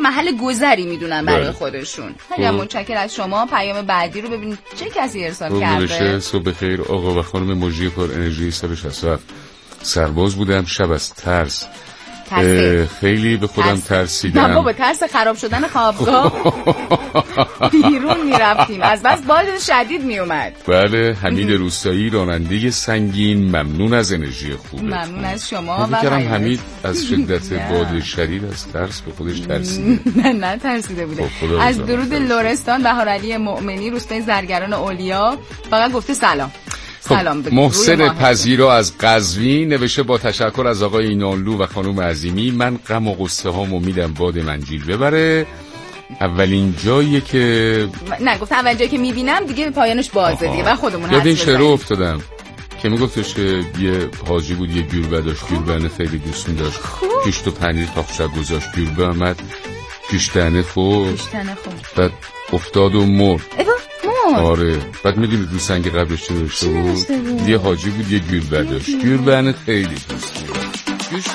محل گذری میدونن برای خودشون. خیلی متشکرم از شما. پیام بعدی رو ببینید چه کسی ارسال کرده. صبح بخیر آقا و خانم مجری پر انرژی. سال 67 سرباز بودم. شب از ترس خیلی به خودم ترسیدم. نه بابا، ترس خراب شدن خوابگاه. بیرون میرفتیم از بس باد شدید میومد. بله. حمید روستایی، راننده سنگین. ممنون از انرژی خوبه. ممنون از شما. و حمید از شدت باد شدید از ترس به خودش ترسیده. نه ترسیده بوده. از درود لرستان بهارعلی مؤمنی، روستای زرگران اولیا، فقط گفته سلام. محسن پذیرا از قزوین نوشته با تشکر از آقای اینانلو و خانم عظیمی، من غم و غصه هام امیدم باد منجیل ببره. اولین جاییه که نه گفت اولین جایی که میبینم دیگه پایانش بازه دیگه و خودمون یاد این شعر افتادم که میگفتش یه حاجی بود یه گربه داشت. گربه خیلی دوست داشت. گوشت و پنیر تاخچه گذاشت. گربه آمد گوشتنه خورد بعد افتاد و مرد. آره. بعد میدونی رو سنگ قبرش چه داشته بود؟ یه حاجی بود یه گربه داشت. گربه خیلی دوست داشت.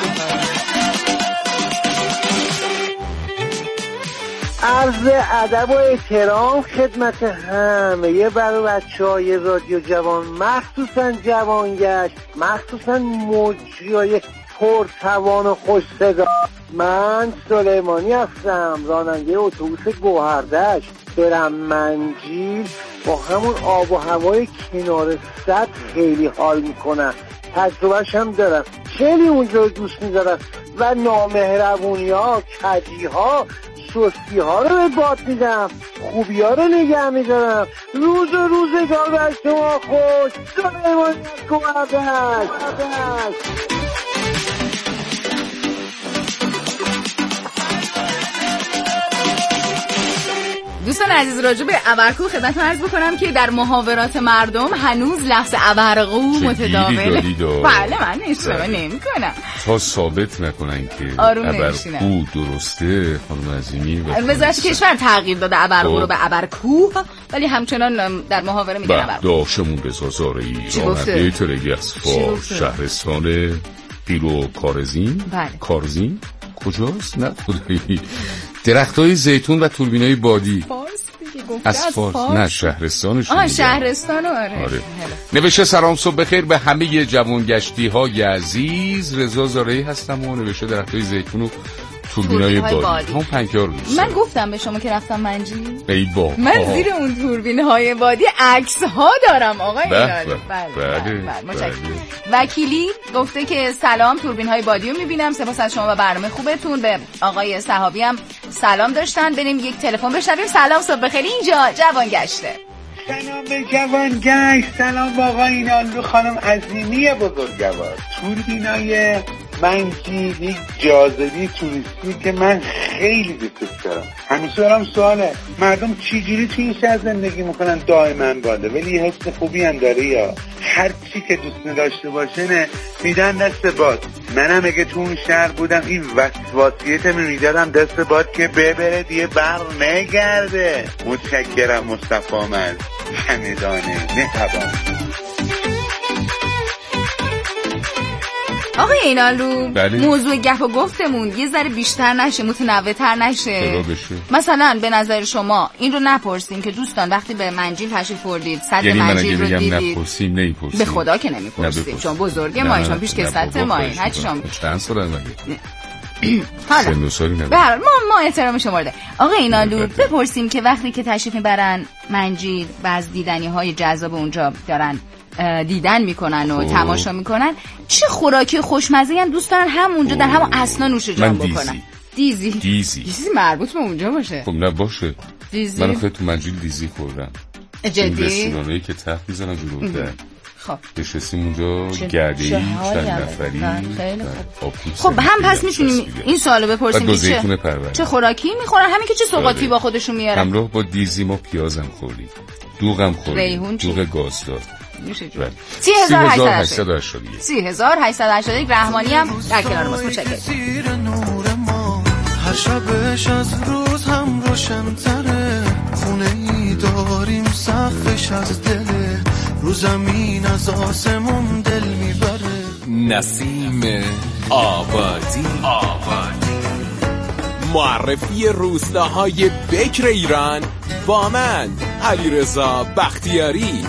عرض ادب و احترام خدمت همه برای بچه‌های رادیو جوان، مخصوصا جوانگشت، مخصوصا مجریای پرتوان و خوش صدا. من سلیمانی هستم، راننده اتوبوس گوهردشت. برم منجیل با همون آب و هوای کنار سد خیلی حال میکنم. تجربهش هم دارم. خیلی اونجا دوست میدارم و نامهربونی ها، کجی ها، سستی ها رو به باد میدم، خوبی ها رو نگه میدارم. روز و روزگار بر شما خوش. سلیمانی از گوهردشت. دوستان عزیز، راجع به ابرکو خدمتتون عرض بکنم که در محاورات مردم هنوز لفظ ابرقو متداوله. بله من اشتباه نمی‌کنم. تا ثابت نکنن که ابرکو درسته خانم عظیمی. وزارت کشور تغییر داده ابرقو رو به ابرکو، ولی همچنان در محاوره میگن ابرقو. داشمون رضا زارعی، راننده ترگی از فارس، شهرستان پیرو کارزین. کارزین کجاست؟ نه خدایی. درختای زیتون و توربینای بادی. از فارس. نه شهرستانشون. شهرستانو. آره. نوشته سلام صبح بخیر به همه جوانگشتی های عزیز. رضا زارعی هستم و نوشته درختای زیتون و توربینای بادی. هم پنکار دوست. من گفتم به شما که رفتم منجیل. ای بابا. من زیر اون توربین‌های بادی عکس ها دارم آقای اینالی. بله. متشکرم. وکیلی گفته که سلام، توربین‌های بادی رو می‌بینم. سپاس از شما و برنامه خوبتون. به آقای صحابی هم سلام داشتن. بریم یک تلفن بشنویم. سلام صبح بخیر، اینجا جوانگشته. سلام به جوانگشت. سلام با آقای اینالو خانم عظیمی بزرگوار. توربینای منجیل یک جاذبه توریستی که من خیلی دوست دارم. همیشه دارم سواله مردم چجوری توی این شهر زندگی میکنن دائما باده، ولی یه حس خوبی هم داره. یا هر چی که دوست نداشته باشه نه میدن دست باد. منم اگه تو اون شهر بودم این وصیت میدادم دست باد که ببره دیگه بر نگرده. متشکرم. مصطفی من همدانه مهربان. آقای اینالو، موضوع گپ و گفتمون یه ذره بیشتر نشه، متنوع‌تر نشه. مثلا به نظر شما این رو نپرسیم که دوستان وقتی به منجیل تشریف بردید صد منجیل رو دیدید؟ نپرسیم. به خدا که نمیپرسیم چون بزرگ ما، چون پیش کسات ما این هر چی شما چند سال حالا ما احترام شما رو. آقای اینالو بپرسیم که وقتی که تشریف میبرن منجیل و از دیدنی‌های جذاب اونجا دارن دیدن میکنن و تماشا میکنن، چه خوراکی خوشمزه‌ای هم دوست دارن همونجا در همون اصلا نوش جان بکنن؟ دیزی مربوط به اونجا باشه. خب نه باشه. دیزی من خیلی تو منجیل دیزی خوردم. جدی؟ رستورانایی که تخت میزنن جلوتر. خب نشستیم اونجا گرده‌ای چند نفری. خیلی خب هم پس میتونیم این سوالو بپرسیم که چه خوراکی میخورن، همین که چه سوغاتی با خودشون میارن. همراه با دیزی ما پیازم خوردیم، دوغم خوردیم، دوغ گازدار. 3881 رحمانی هم در کنار ماست. متشکرم. هر شبش از روز هم روشن‌تره، خونه ای داریم سقفش از دله، رو زمین از آسمون دل میبره. نسیم آبادی معرفی روستاهای بکر ایران با من علیرضا بختیاری.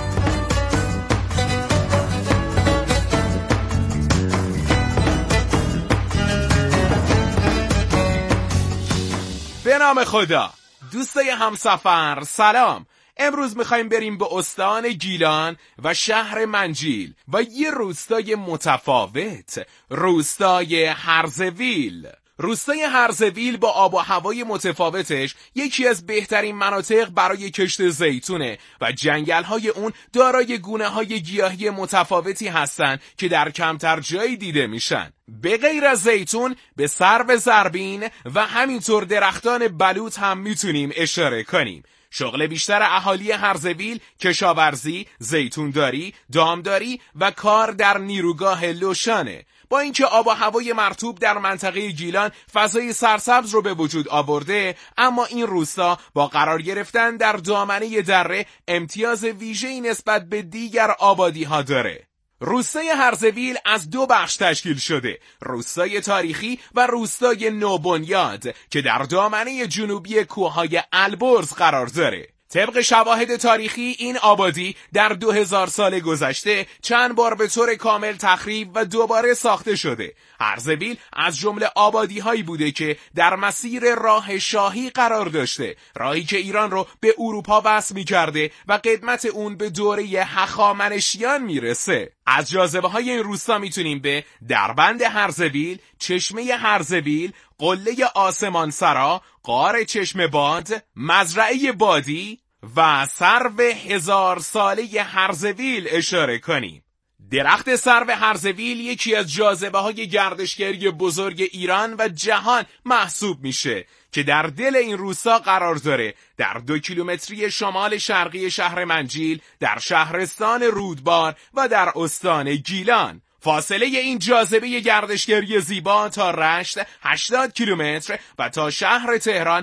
به نام خدا. دوستای همسفر سلام. امروز میخوایم بریم به استان گیلان و شهر منجیل و یه روستای متفاوت، روستای هرزویل. روستای هرزویل با آب و هوای متفاوتش یکی از بهترین مناطق برای کشت زیتونه و جنگل‌های اون دارای گونه‌های گیاهی متفاوتی هستن که در کمتر جایی دیده میشن. به غیر از زیتون به سرو زربین و همینطور درختان بلوط هم میتونیم اشاره کنیم. شغل بیشتر اهالی هرزویل کشاورزی، زیتونداری، دامداری و کار در نیروگاه لوشانه. با اینکه آب و هوای مرطوب در منطقه گیلان فضای سرسبز رو به وجود آورده، اما این روستا با قرار گرفتن در دامنه دره امتیاز ویژه‌ای نسبت به دیگر آبادی‌ها داره. روستای هرزویل از دو بخش تشکیل شده، روستای تاریخی و روستای نوبنیاد که در دامنه جنوبی کوههای البرز قرار داره. طبق شواهد تاریخی این آبادی در 2000 سال گذشته چند بار به طور کامل تخریب و دوباره ساخته شده. هرزویل از جمله آبادی‌هایی بوده که در مسیر راه شاهی قرار داشته، راهی که ایران رو به اروپا وصل می‌کرده و قدمت اون به دوره هخامنشیان میرسه. از جاذبه‌های این روستا میتونیم به دربند هرزویل، چشمه هرزویل، قله آسمان سرا، غار چشم باد، مزرعه بادی و سرو 1000 ساله هرزویل اشاره کنیم. درخت سرو هرزویل یکی از جاذبه‌های گردشگری بزرگ ایران و جهان محسوب میشه که در دل این روستا قرار داره، در 2 کیلومتری شمال شرقی شهر منجیل، در شهرستان رودبار و در استان گیلان. فاصله این جاذبه گردشگری زیبا تا رشت 80 کیلومتر و تا شهر تهران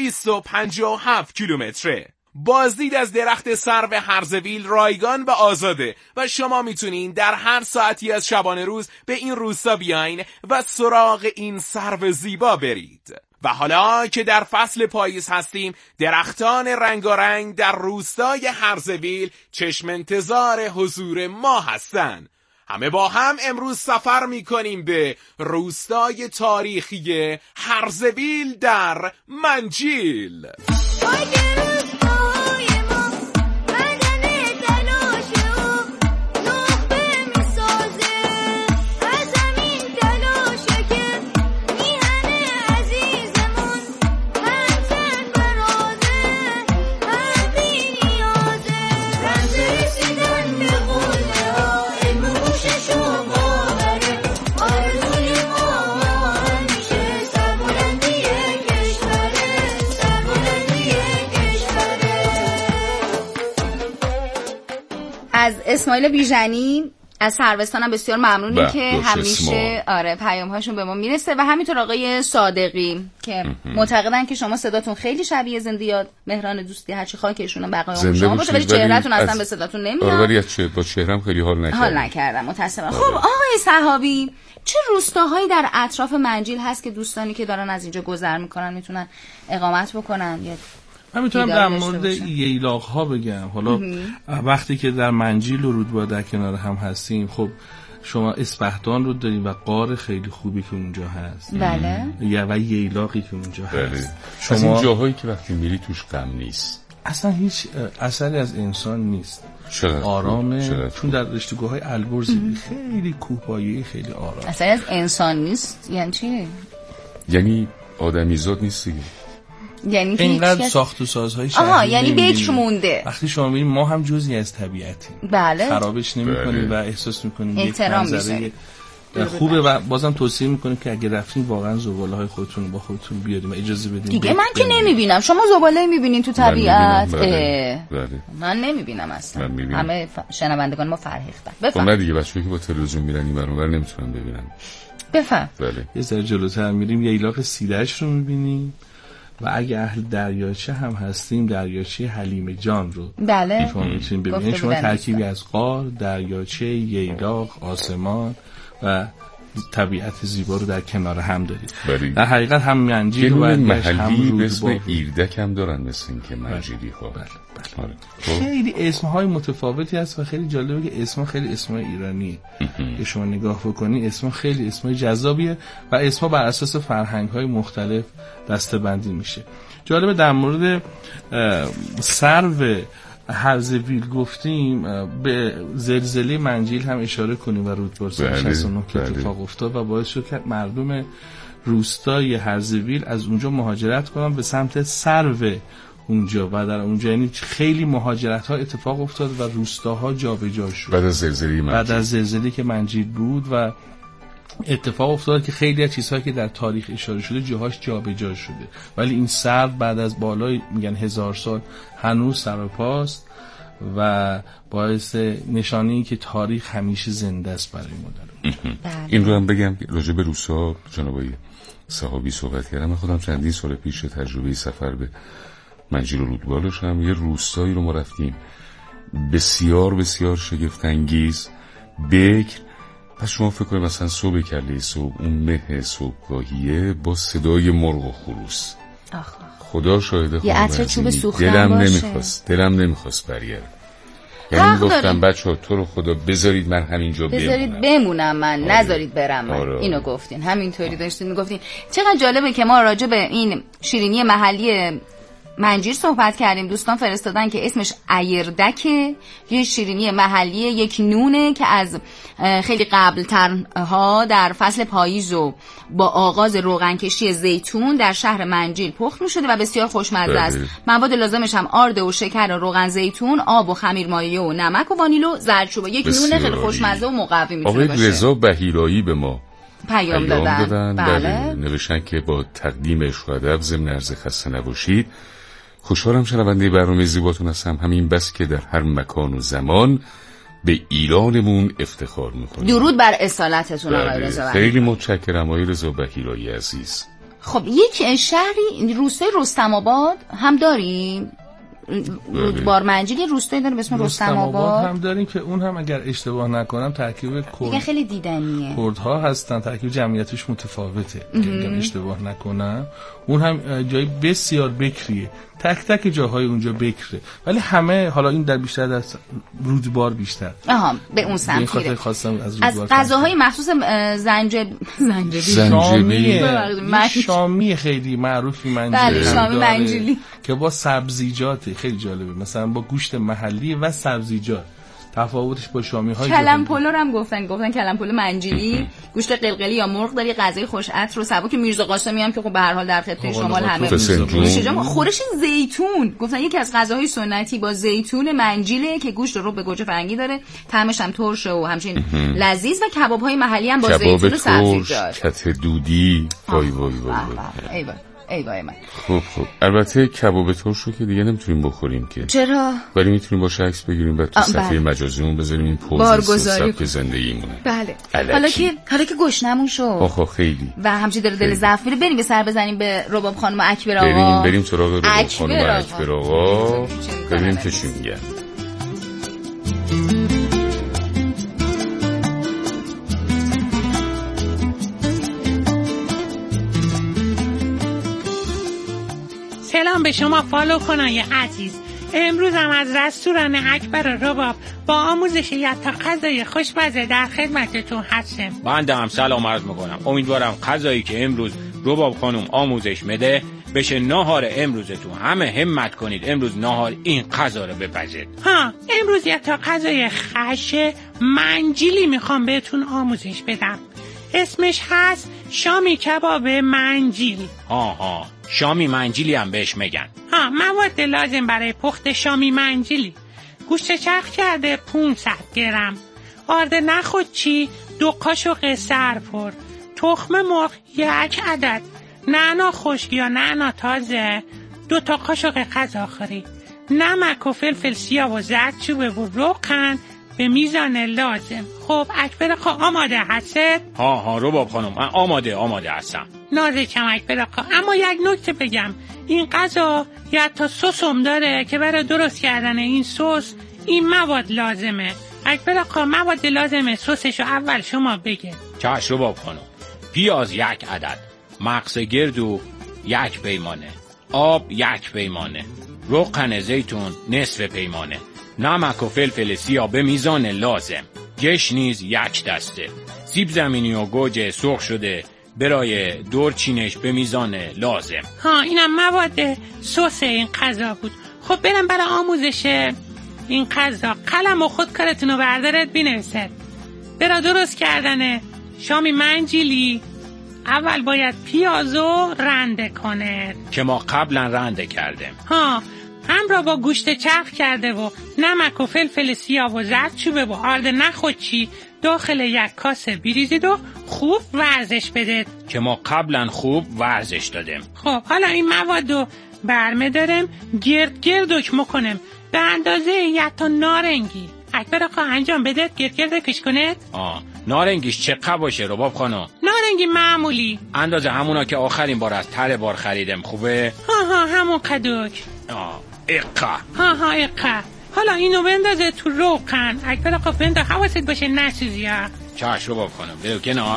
257 کیلومتره. بازدید از درخت سرو هرزویل رایگان و آزاده و شما میتونین در هر ساعتی از شبانه روز به این روستا بیاین و سراغ این سرو زیبا برید. و حالا که در فصل پاییز هستیم، درختان رنگارنگ در روستای هرزویل چشم انتظار حضور ما هستن. همه با هم امروز سفر میکنیم به روستای تاریخی هرزویل در منجیل. از اسماعیل بیژنی از سروستانم بسیار ممنونیم که همیشه پیام‌هاشون به ما میرسه و همینطور آقای صادقی که معتقدن که شما صداتون خیلی شبیه زندیات مهران دوستی، هرچی خاکشون بقای شما باشه، ولی چهرهتون اصلا به صداتون نمیاد. ولی با چهره‌ام خیلی حال نکردم متأسفانه. خب آقای صحابی، چه روستاهایی در اطراف منجیل هست که دوستانی که دارن از اینجا گذر میکنن میتونن اقامت بکنن؟ یا من میتونم در مورد ییلاق ها بگم. حالا وقتی که در منجیل و رودبار در کنار هم هستیم، خب شما اسپهدان رو داریم و غار خیلی خوبی که اونجا هست. بله. و ییلاقی که اونجا هست. شما از این جاهایی که وقتی میری توش غم نیست، اصلا هیچ اثری از انسان نیست. آرامه، چون در رشته‌گاه‌های البرز خیلی کوهپایه‌ای، خیلی آرام. اثری از انسان نیست یعنی چی؟ یعنی آدمیزاد نیست دیگه. یعنی اینقدر ساخت و سازهای شهری یعنی بکر مونده. وقتی شما میبینید ما هم جزئی از طبیعتیم. بله. خرابش نمی‌کنیم و احساس می‌کنیم یک منظره خوبه و بازم توصیه می‌کنیم که اگه رفتین واقعا زباله‌های خودتون رو با خودتون بیارید و اجازه بدین. دیگه من که نمی‌بینم. شما زباله می‌بینین تو طبیعت؟ من نمی‌بینم اصلا. همه شنوندگان ما فرهیختن. بفهم. نه دیگه بچه‌ها که با تلویزیون میرن این برابر نمی‌تونن ببینن. بفهم. بله. یه ذره جلوتر میریم ییلاق سیدش رو می‌بینیم. و اگه اهل دریاچه هم هستیم، دریاچه حلیم جان رو بله شما میتونید ببینید. شما ترکیبی از غار، دریاچه، ییلاق، آسمان و طبیعت زیبا رو در کنار هم دارید. بله. در حقیقت هم منجیل و محلی به اسم ایردک هم دارن مثل این که منجیلی ها. بله. خیلی اسمهای متفاوتی هست و خیلی جالبه که اسمها خیلی اسمهای ایرانیه. که شما نگاه بکنی اسمها خیلی اسمهای جذابیه و اسمها بر اساس فرهنگ‌های مختلف دسته‌بندی میشه. جالبه در مورد سرو هرزویل گفتیم، به زلزله منجیل هم اشاره کنیم و رودبار سال 69 که اتفاق افتاد و باعث شد که مردم روستای هرزویل از اونجا مهاجرت کنن به سمت سرو اونجا و در اونجا یعنی خیلی مهاجرت ها اتفاق افتاد و روستاها جابجا شد بعد از زلزله که منجیل بود و اتفاق افتاد که خیلی از چیزهایی که در تاریخ اشاره شده جاهاش جابجا شده، ولی این سرو بعد از بالای میگن 1000 سال هنوز سرپاست و باعث نشانه‌ای که تاریخ همیشه زنده است برای ما در این رو هم بگم راجع به روستا جنابای صحابی صحبت کردم. من خودم چندین سال پیش تجربه سفر به منجیل و رودبار داشتم. یه روستایی رو ما رفتیم بسیار بسیار شگفت انگیز، بکر. پس شما فکر کنید مثلا صبح کله صبح اون مه صبحگاهیه با صدای مرغ و خروس، خدا شاهده دلم نمیخواست برگردم. یعنی گفتم بچه‌ها تو رو خدا بذارید من همینجا بمونم من نذارید برم من. اینو گفتین همینطوری داشتین میگفتین. چقدر جالبه که ما راجع به این شیرینی محلی منجیل صحبت کردیم. دوستان فرستادن که اسمش ایردکه، یه شیرینی محلی، یک نونه که از خیلی قبل ترها در فصل پاییز و با آغاز روغنکشی زیتون در شهر منجیل پخت می شده و بسیار خوشمزه است. مواد لازمش هم آرد و شکر و روغن زیتون، آب و خمیر مایه و نمک و وانیل و زردچوبه. یک نونه خیلی خوشمزه و مقوی میتونه باشه. آقای رضا بهیرایی به ما پیام دادن. بله. نوشتن که با تقدیم عشق و ادب ضمن عرض خسته نباشید. خوشحالم شنونده برنامه زیباتون هستم. همین بس که در هر مکان و زمان به ایرانمون افتخار میکنیم. درود بر اصالتتون آقای رضا. خیلی متشکرم آقای رضا بهیرایی عزیز. خب یک شهری روستای رستم آباد هم داریم. رودبار منجیل یه روستایی داره به اسم رستم آباد هم داریم که اون هم اگر اشتباه نکنم ترکیب کرد خیلی دیدنیه. کردها هستن، ترکیب جمعیتش متفاوته. اگر اشتباه نکنم اون هم جای بسیار بکریه، تک تک جاهای اونجا بکره، ولی همه حالا این در بیشتر در رودبار بیشتر به اون سمت میره. از غذاهای مخصوص شامی خیلی معروفی منجیل. بله شامی منجیلی که با سبزیجات خیلی جالبه، مثلا با گوشت محلی و سبزیجات. تفاوتش با شامی‌های کلم پلو هم گفتن کلم پلو منجیلی گوشت قلقلی یا مرغ داری، غذای خوش عطر و سبک میرزا قاسمی هم که خب به هر حال در خدمت شمال همه خورش زیتون گفتن یکی از غذاهای سنتی با زیتون منجیله که گوشت رو به گوجه فرنگی داره، طعمش هم ترشه و همچنین لذیذ و کباب‌های محلی هم با زیتون و سبزیجات. کته دودی وای ای وای من. خب البته کباب ترش رو که دیگه نمیتونیم بخوریم که. چرا؟ ولی میتونیم با عکس بگیریم بعد تو صفحه مجازیمون بذاریم این پوز سبک زندگیمونه. بله. حالا که گشنمون شد. خیلی. و همچنین داره دل ضعف میره، بریم به سر بزنیم به رباب خانم اکبر آقا. بریم سراغ رباب خانم اکبر آقا. ببینیم که چی میگن. سلام به شما فالو کنای عزیز. امروز هم از رستوران اکبر رباب با آموزش یتا غذای خوشمزه در خدمتتون هستم. من هم سلام عرض میکنم. امیدوارم غذایی که امروز رباب خانم آموزش میده بشه ناهار امروزتون. همه همت کنید امروز ناهار این غذا رو بپزید. امروز یتا غذای خش منجیلی میخوام بهتون آموزش بدم. اسمش هست شامی کباب منجیل. شامی منجیلی هم بهش میگن. مواد لازم برای پخت شامی منجیلی: گوشت چرخ کرده 500 گرم، آرد نخودچی 2 قاشق سرپر، تخم مرغ 1 عدد، نعنا خشک یا نعنا تازه 2 قاشق غذاخوری، نمک و فلفل سیاه و زردچوبه و روغن به میزان لازم. خب اکبر آقا آماده هستید؟ رباب خانم من آماده هستم. نازکم اکبر آقا، اما یک نکته بگم، این غذا یه تا سس هم داره که برای درست کردن این سس این مواد لازمه. اکبر آقا مواد لازمه سسشو اول شما بگه. چشم رباب خانم. پیاز 1 عدد، مغز گردو 1 پیمانه، آب 1 پیمانه، روغن زیتون نصف پیمانه، نمک و فلفل سیاه به میزان لازم، گشنیز 1 دسته، سیب زمینی و گوجه سرخ شده برای دورچینش به میزان لازم. اینم مواد سس این غذا بود. خب برم برای آموزش این غذا قلم و خود کارتونو بردارد بنویسد. برای درست کردن شامی منجیلی اول باید پیازو رنده کنه که ما قبلا رنده کردیم. همراه با گوشت چرخ کرده و نمک و فلفل سیاه و زردچوبه و آرد نخودچی داخل 1 کاسه بریزید و خوب ورزش بدید که ما قبلا خوب ورزش دادیم. خب حالا این موادو برمه دارم گرد میکنم به اندازه 1 تا نارنگی. اکبر آقا انجام بدید گرد کش کنید. نارنگیش چقدر باشه رباب خانم؟ نارنگی معمولی اندازه همونا که آخرین بار از تر بار خریدم. خوبه؟ همون قدوک. اقا. اقا. حالا اینو بندازه تو روغن. اکبر آقا بنده حواست باشه نسوزی. چشم رباب خانم. برو کنار.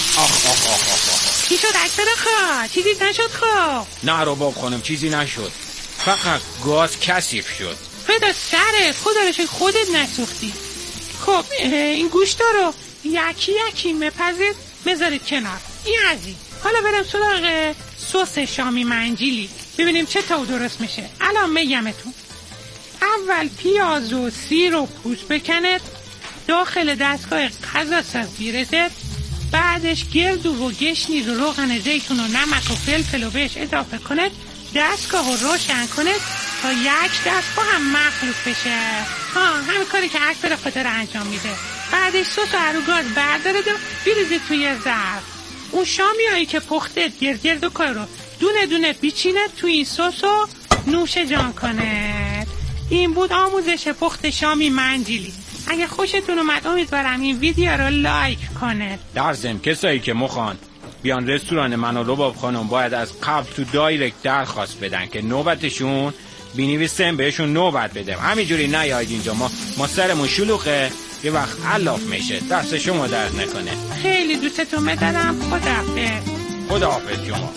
چی شد اکبر آقا؟ چیزی نشد؟ خب نه رباب خانم چیزی نشد، فقط گاز کثیف شد. فدا سرت، خدا رو شکر خودت نسوختی. خب این گوشتا رو یکی مپزید بذارید کنار. این از این. حالا برم سراغ سس شامی منجیلی ببینیم چه تا درست میشه. الان میگمتون. اول پیاز و سیر و پوست بکنید، داخل دستگاه غذاساز بیرزید، بعدش گردو و گشنیز و روغن زیتون و نمک و فلفل رو بهش اضافه کنید، دستگاه رو روشن کنید تا 1 دست با هم مخلوط بشه. همین کاری که اکبر خاطر انجام میده. بعدش سس و رو گاز بردارید و بریزید توی ظرف. اون شامیایی که پخته گرد و کار رو دونه دونه بیچینه توی این سس و نوش جان کنید. این بود آموزش پخت شامی منجیلی. اگه خوشتون اومد امیدوارم این ویدیو رو لایک کنید. در ضمن کسایی که مخوان بیان رستوران من و رباب خانم باید از قبل تو دایرکت درخواست بدن که نوبتشون بنویسیم بهشون نوبت بدم. همینجوری نیاید اینجا ما سرمون شلوغه یه وقت علاف میشه. دست شما درد نکنه. خیلی دوستتون می‌دارم. خداحافظ شما.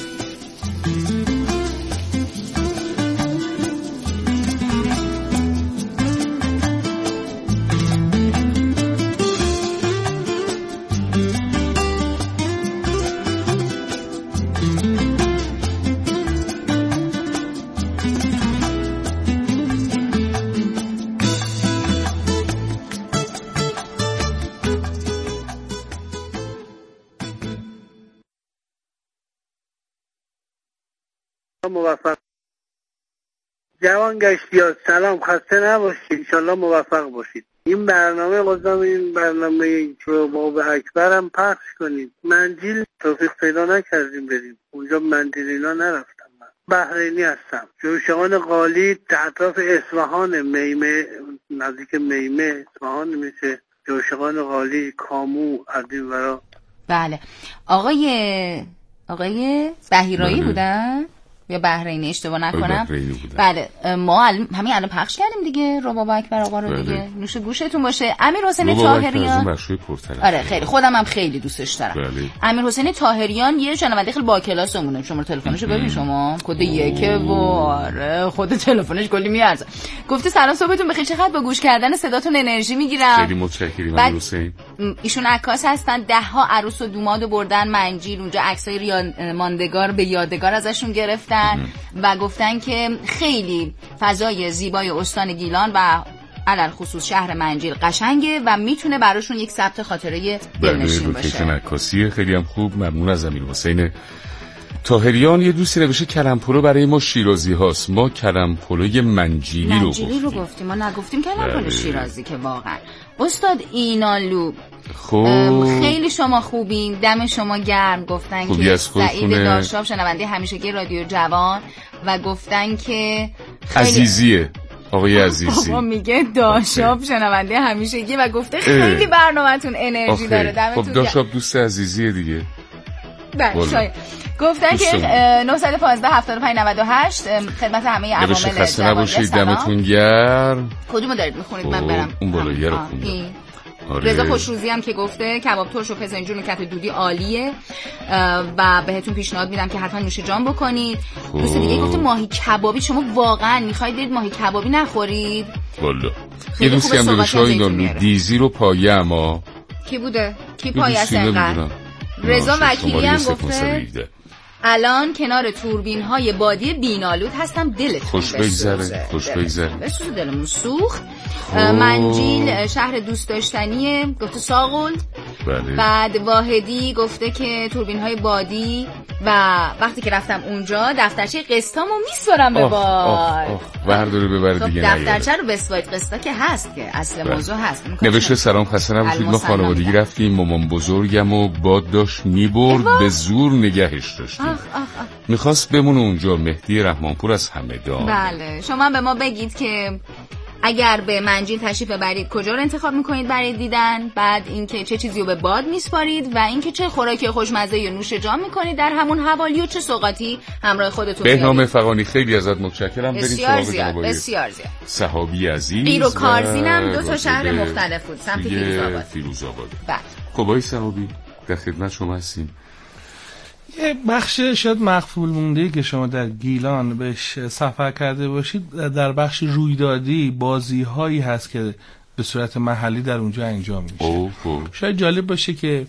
موفق. جوان گشتیار سلام، خسته نباشید، انشالله موفق باشید. این برنامه قدام این برنامه رو با به اکبرم پخش کنید. منجیل توفیق پیدا نکردیم بریم اونجا، منجیلینا نرفتم. من بحرینی هستم، جوشقان قالی اطراف اصفهان، میمه نزدیک میمه اصفهان میشه. جوشقان قالی کامو ادین ورا. بله آقای بحیرایی بودن یا بحرینی اشتباه نکنم. بله ما همین الان پخش کردیم دیگه رباب اکبر آقا رو دیگه. نوش گوشتون باشه. امیر حسین طاهریان. آره خیلی خودم هم خیلی دوستش دارم. امیر حسین طاهریان یه شنونده خیلی با کلاسمونه. شما تلفنشو ببین شما کد 1 و آره خود تلفنش کلی میارزه. گفته سلام صبحتون بخیر، چقدر با گوش کردن صداتون انرژی میگیرم. خیلی متشکرم امیر حسین. ایشون عکاس هستن، 10 ها عروس و دومادو بردن منجیل اونجا، عکسای ماندگار به یادگار ازشون گرفتن و گفتن که خیلی فضای زیبای استان گیلان و علل خصوص شهر منجیل قشنگه و میتونه براشون یک ثبت خاطره دلنشین باشه. عکاسی خیلی هم خوب. ممنون از امیر حسین طاهریان. یه دوستی نوشته کلم پلو برای ما شیرازی هاست. ما کلم پلوی منجیلی رو گفتیم. ما نگفتیم کلم پلو شیرازی که واقعا. استاد اینالو خوب. خیلی شما خوبین، دم شما گرم. گفتن که سعید داشاب شنونده همیشگی رادیو جوان و گفتن که عزیزیه آقای عزیزی. بابا میگه داشاب شنونده همیشگی و گفته خیلی برنامه‌تون انرژی داره. دمتون خب داشاب دوست عزیزیه دیگه. بله گفتن که 915 75 98 خدمت همه عوامل خسته نباشید، دمتون گرم. کدومو دارید میخونید من برم؟ اون بالایی رو خوندم. رضا خوشروزی هم که گفته کباب ترش و فسنجون و کف دودی عالیه و بهتون پیشنهاد میدم که حتما نوش جان بکنید. دوست دیگه گفته ماهی کبابی. شما واقعا میخواید برید ماهی کبابی نخورید؟ والا یه دوستی هم داره شاید دیزی رو پایه. اما کی بوده؟ کی پایه است اینقدر؟ رضا وکیلی هم گفته الان کنار توربین های بادی بینالود هستم. دلت خوش بگذره، خوش بگذره، بسوز دلمون سوخت. منجیل شهر دوست داشتنیه گفته ساغل. بله. بعد واحدی گفته که توربین های بادی و وقتی که رفتم اونجا دفترچه قسطامو میسپارم به باد. برداره ببر دیگه نیاره. دفترچه رو بسپارید، قسطا که هست که اصل موضوع هست. نوشته سلام خسته نباشید، ما خانوادگی رفتیم، مامان بزرگم و باد داشت میبرد، به زور نگهش داشتیم. میخواست بمونه اونجا. مهدی رحمانپور از همدان. بله شما به ما بگید که اگر به منجیل تشریف ببرید کجا رو انتخاب میکنید برای دیدن، بعد اینکه چه چیزی رو به باد میسپارید و اینکه چه خوراکی خوشمزه یا نوش جان میکنید در همون حوالی و چه سوغاتی همراه خودتون میارید. بهنام فغانی خیلی ازت متشکرم. بریم بسیار زیاد بسیار زیاد. صحابی عزیز قیر و کارزینم 2 تا شهر مختلف بود سمت فیروزآباد. بله خب آقای صحابی در خدمت شما هستیم. یه بخش شاید مخفول مونده که شما در گیلان بهش سفر کرده باشید، در بخش رویدادی بازی هایی هست که به صورت محلی در اونجا انجام میشه. شاید جالب باشه که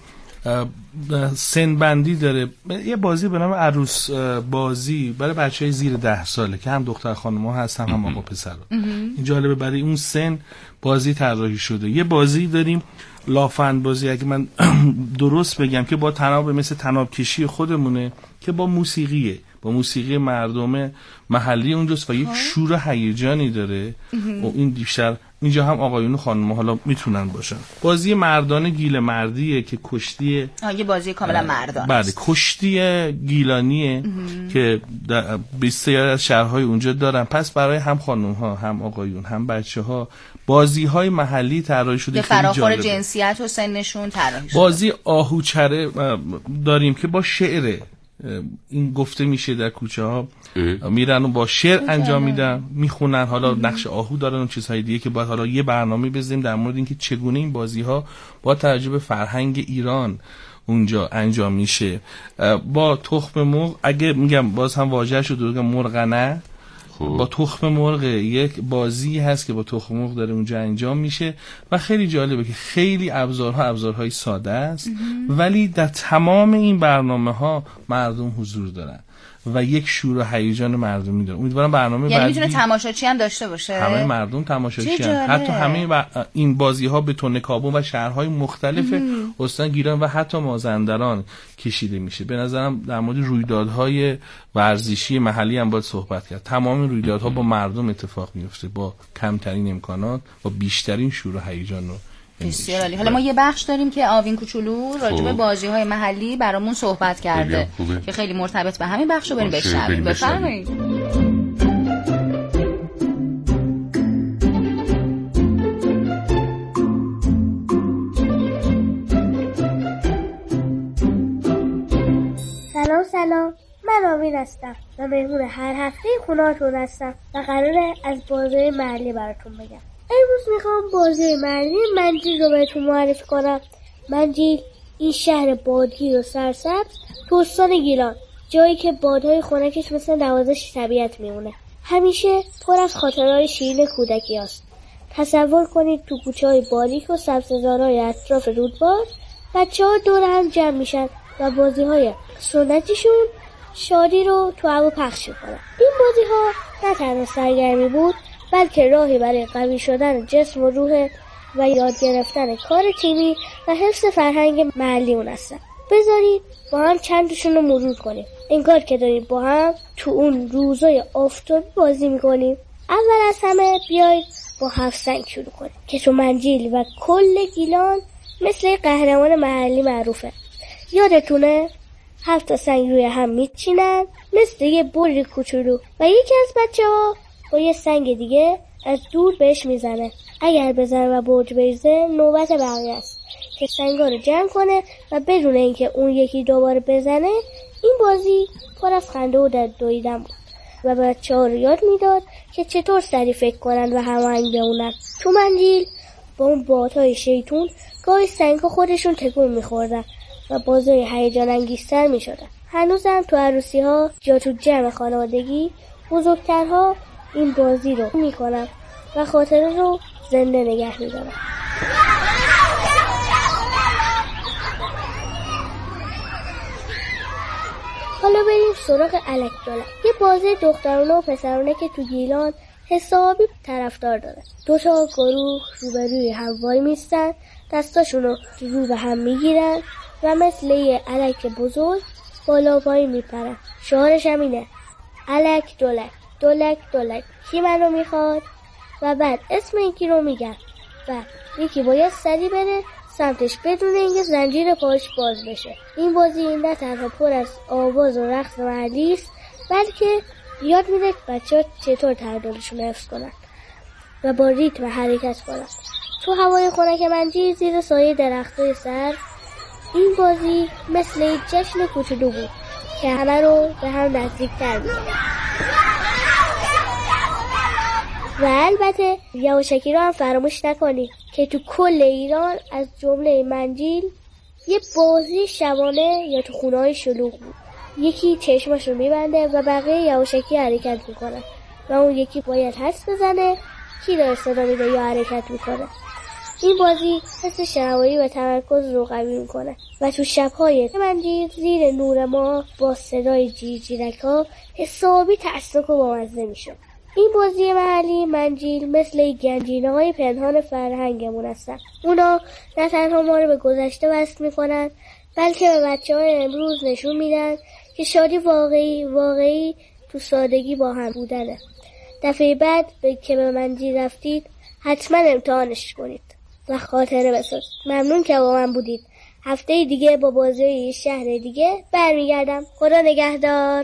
سن بندی داره. یه بازی به نام عروس بازی برای بچهای زیر 10 ساله که هم دختر خانم‌ها هستن هم آقا پسرا. این جالبه، برای اون سن بازی طراحی شده. یه بازی داریم لافند بازی، اگه من درست بگم، که با تناب مثل تناب کشی خودمونه که با موسیقیه، با موسیقی مردم محلی اونجاست و یک شور و هیجانی داره. و این بیشتر اینجا هم آقایون و خانم حالا میتونن باشن. بازی مردانه گیل مردیه که کشتی یه بازی کاملا مردانه. بله کشتی گیلانیه که بسیار از شهرهای اونجا دارن. پس برای هم خانم ها هم آقایون هم بچه ها بازی های محلی طراحی شده که فراخور جنسیت و سنشون طراحی شده. بازی آهوچره داریم که با شعر این گفته میشه در کوچه ها میرن و با شعر انجام میدن، میخونن. حالا نقش آهو دارن و چیزهای دیگه که باید حالا یه برنامه بزنیم در مورد اینکه چگونه این بازی ها با توجه به فرهنگ ایران اونجا انجام میشه. با تخم مرغ، اگه میگم باز هم واژه‌شو درست مرغنه، با تخم مرغ یک بازی هست که با تخم مرغ داره اونجا انجام میشه و خیلی جالبه که خیلی ابزارهای ساده است ولی در تمام این برنامه ها مردم حضور دارن و یک شور و هیجان مردمی داره. امیدوارم برنامه بعدی میتونه تماشاچی هم داشته باشه. همه مردم تماشاچی هم. حتی همه این بازی ها به تن کابو و شهرهای مختلف استان گیلان و حتی مازندران کشیده میشه. به نظرم در مورد رویدادهای ورزشی محلی هم باید صحبت کرد. تمام رویدادها با مردم اتفاق میفته با کمترین امکانات و بیشترین شور و هیجان رو. بسیار عالی. حالا ما یه بخش داریم که آوین کوچولو راجع به بازی‌های محلی برامون صحبت کرده که خیلی مرتبط به همین بخشو بریم بشنویم. بفرمایید. سلام من آوین هستم و مهمون هر هفته خونه‌تون هستم و قراره از بازی محلی براتون بگم. امروز میخوام بازی محلی منجیل رو بهتون معرفی کنم. منجیل این شهر بادگیر و سرسبز تو استان گیلان، جایی که بادهای خنکش مثل نوازش طبیعت میمونه. همیشه پر از خاطرهای شیرین کودکی هست. تصور کنید تو کوچه های باریک و سبززارهای اطراف رودبار بچه‌ها دور هم جمع میشن و بازی های سنتیشون شادی رو تو هوا پخش میکنن. این بازی ها نه تنها سرگرمی بود بلکه راهی برای قوی شدن جسم و روح و یاد گرفتن کار تیمی و حفظ فرهنگ محلی اون هستن. بذارید با هم چندشون رو مرور کنیم. انگار که داریم با هم تو اون روزای آفتابی بازی میکنیم. اول از همه بیایید با 7 سنگ شروع کنیم که تو منجیل و کل گیلان مثل قهرمان محلی معروفه. یادتونه 7 سنگ روی هم میچینن مثل یه بری کوچولو و یکی از بچه‌ها با یه سنگ دیگه از دور بهش میزنه. اگر بزنه و برج بریزه نوبت بقیه است که سنگا رو جمع کنه و بدون اینکه اون یکی دوباره بزنه. این بازی پر از خنده و داد دویدن بود و بچه‌ها رو یاد میداد که چطور سریع فکر کنن و هماهنگ بمونن. تو منجیل با اون بادهای شیطون گاهی سنگا خودشون تکون میخوردن و بازی هیجان انگیزتر میشدن. هنوزم تو عروسی‌ها یا تو جمع خانوادگی بزرگترها این بازی رو میکنن و خاطره رو زنده نگه میدارن. حالا بریم سراغ الک دلک، یه بازی دخترانه و پسرانه که تو گیلان حسابی طرفدار داره. 2 گروه روبروی هم وای میستن، دستاشون رو به هم میگیرن و مثل یه الک بزرگ بالا پایین میپرن. شعارش هم اینه: الک دلک، دلک دلک، کی منو میخواد؟ و بعد اسم یکی رو میگن و یکی باید سری بره سمتش بدون اینکه زنجیر پاش باز بشه. این بازی نه تنها پر از آواز و رقص محلی است، بلکه یاد میده بچه‌ها چطور تعادلشون رو حفظ کنن و با ریتم حرکت کنن. تو هوای خنک منجیل زیر سایه درختای سر، این بازی مثل یک جشن کوچولو بود که همه رو به هم نزدیک‌تر می‌کرد. و البته یواشکی رو هم فراموش نکنید که تو کل ایران از جمله منجیل یه بازی شبانه یا تو خونه‌های شلوغ بود. یکی چشماش رو میبنده و بقیه یواشکی حرکت میکنن و اون یکی باید حدس بزنه کی داره صدا میده یا حرکت میکنه. این بازی حس شنوایی و تمرکز رو قوی میکنه و تو شب‌های منجیل زیر نور ماه با صدای جیرجیرک‌ها حسابی ترسناک و بامزه میشه. این بازی محلی منجیل مثل گنجینه‌های پنهان فرهنگمون هستن. اونا نه تنها ما رو به گذشته وصل میکنن، بلکه به بچه‌های امروز نشون میدن که شادی واقعی تو سادگی با هم بودنه. دفعه بعد که به منجیل رفتید حتما امتحانش کنید و خاطره بسازید. ممنون که با من بودید. هفته دیگه با بازی شهر دیگه برمیگردم. خدا نگهدار.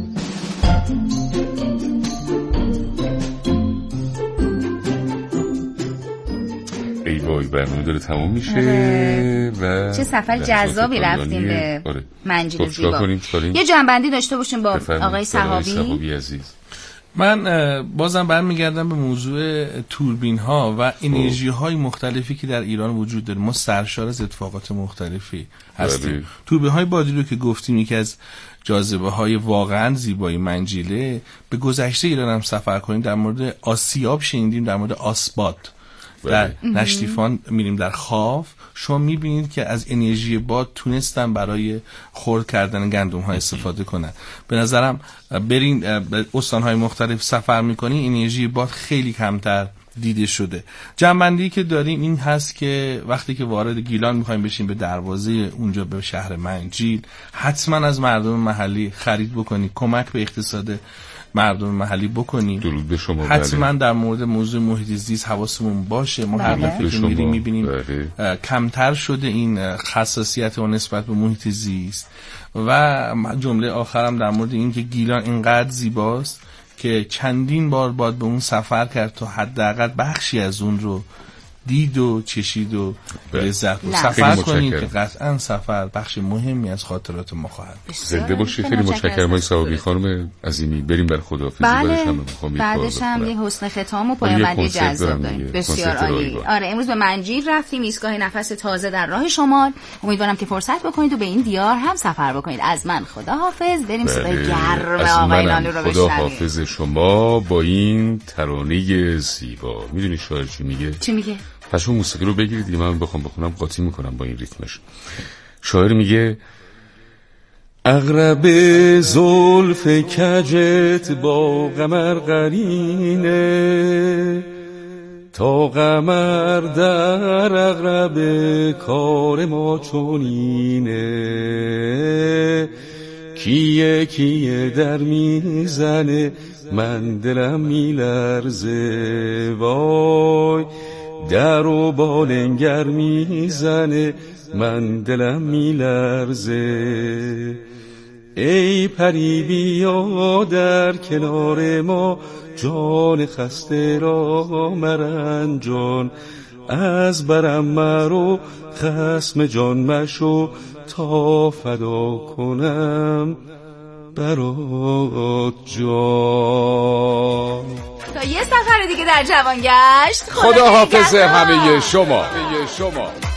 ای وای برنامه داره تموم میشه و چه سفر جذابی رفتیم به منجیل زیبا. یه جنبندی داشته باشیم با آقای صحابی عزیز. من بازم برمیگردم به موضوع توربین ها و انرژی های مختلفی که در ایران وجود داره. ما سرشار از اتفاقات مختلفی هستیم. توربین های بادی رو که گفتیم یکی از جاذبه های واقعا زیبایی منجیله. به گذشته ایران هم سفر کنیم، در مورد آسیاب شنیدیم، در مورد آسباد در نشتیفان میریم، در خاف شما میبینید که از انرژی باد تونستن برای خرد کردن گندم ها استفاده کنن. به نظرم برین به استانهای مختلف سفر میکنین انرژی باد خیلی کمتر دیده شده. جنبندی که داریم این هست که وقتی که وارد گیلان میخوایم بشیم به دروازه اونجا به شهر منجیل، حتما از مردم محلی خرید بکنید، کمک به اقتصاد مردم محلی بکنیم. درود به شما. حتما در مورد موضوع محیط زیست حواسمون باشه. ما هر دفعه که میریم میبینیم کمتر شده این حساسیت و نسبت به محیط زیست. و جمله آخرم در مورد این که گیلان اینقدر زیباست که چندین بار باید به اون سفر کرد تا حداقل بخشی از اون رو دید و چشید و لذت و سفر کنید که قطعا سفر بخش مهمی از خاطرات ما خواهد. زنده باشی. خیلی متشکرم آقای صحابی. خانم عظیمی بریم بر خداحافظی. بعدش هم یه حسن ختام و پایان‌بندی جذاب داریم. بسیار عالی. آره امروز به منجیل رفتیم، ایستگاه نفس تازه در راه شمال. امیدوارم که فرصت بکنید و به این دیار هم سفر بکنید. از من خداحافظ. بریم صدای گرم آقای نالو رو بشنویم. خداحافظ شما با این ترانه زیبا. میدونی شاعر چی میگه؟ چی میگه؟ پس اون موسیقی رو بگیرید دیگه، من بخوام بخونم قاطی میکنم با این ریتمش. شاعر میگه اغرب زلف کجت با قمر قرینه، تا قمر در اغرب کار ما چونینه، کیه کیه در میزنه من دلم میلرزه، وای در و بالنگر میزنه من دلم میلرزه، ای پری بیا در کنار ما، جان خسته را مرنجان، از برم مرو خصم جان مشو تا فدا کنم برات جان. تا یه سفر دیگه در جوانگشت. خدا حافظ همه شما.